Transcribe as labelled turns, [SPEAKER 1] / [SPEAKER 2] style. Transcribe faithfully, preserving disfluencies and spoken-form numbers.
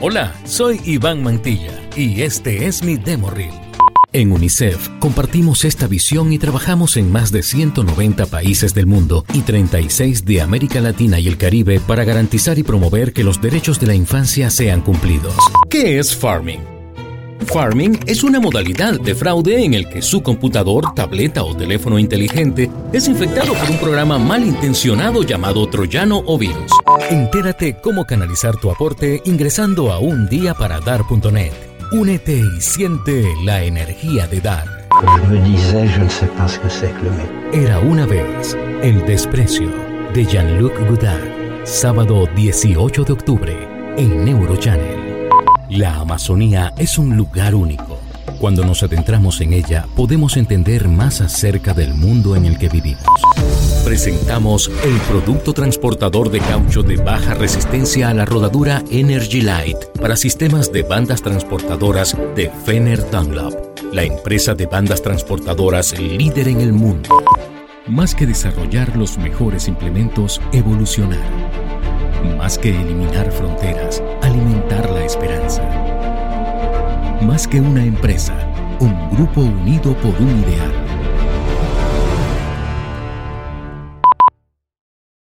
[SPEAKER 1] Hola, soy Iván Mantilla y este es mi demo reel. En UNICEF compartimos esta visión y trabajamos en más de ciento noventa países del mundo y treinta y seis de América Latina y el Caribe para garantizar y promover que los derechos de la infancia sean cumplidos. ¿Qué es Pharming? Pharming es una modalidad de fraude en el que su computador, tableta o teléfono inteligente es infectado por un programa malintencionado llamado troyano o virus. Entérate cómo canalizar tu aporte ingresando a un día para dar punto net. Únete y siente la energía de dar. Era una vez El desprecio de Jean-Luc Godard, sábado dieciocho de octubre en Neurochannel. La Amazonía es un lugar único. Cuando nos adentramos en ella, podemos entender más acerca del mundo en el que vivimos. Presentamos el producto transportador de caucho de baja resistencia a la rodadura Energy Light para sistemas de bandas transportadoras de Fenner Dunlop, la empresa de bandas transportadoras líder en el mundo. Más que desarrollar los mejores implementos, evolucionar. Más que eliminar fronteras, alimentar la esperanza. Más que una empresa, un grupo unido por un ideal.